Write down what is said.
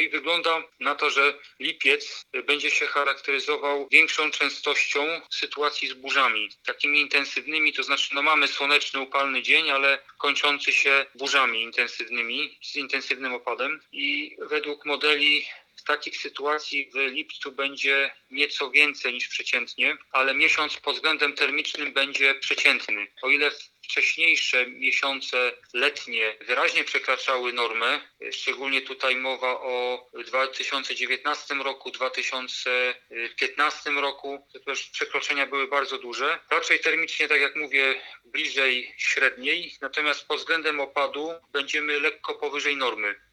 i wygląda na to, że lipiec będzie się charakteryzował większą częstością sytuacji z burzami, takimi intensywnymi, to znaczy mamy słoneczny, upalny dzień, ale kończący się burzami intensywnymi, z intensywnym opadem i według modeli takich sytuacji w lipcu będzie nieco więcej niż przeciętnie, ale miesiąc pod względem termicznym będzie przeciętny. O ile wcześniejsze miesiące letnie wyraźnie przekraczały normę, szczególnie tutaj mowa o 2019 roku, 2015 roku, to też przekroczenia były bardzo duże. Raczej termicznie, tak jak mówię, bliżej średniej, natomiast pod względem opadu będziemy lekko powyżej normy.